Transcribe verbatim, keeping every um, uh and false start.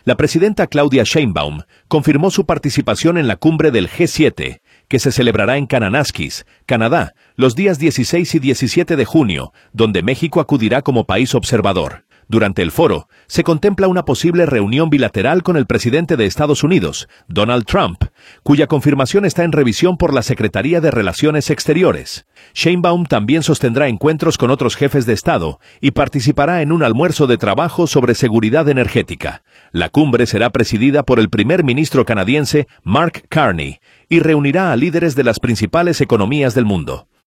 La presidenta Claudia Sheinbaum confirmó su participación en la cumbre del G siete, que se celebrará en Kananaskis, Canadá, los días dieciséis y diecisiete de junio, donde México acudirá como país observador. Durante el foro, se contempla una posible reunión bilateral con el presidente de Estados Unidos, Donald Trump, cuya confirmación está en revisión por la Secretaría de Relaciones Exteriores. Sheinbaum también sostendrá encuentros con otros jefes de Estado y participará en un almuerzo de trabajo sobre seguridad energética. La cumbre será presidida por el primer ministro canadiense Mark Carney y reunirá a líderes de las principales economías del mundo.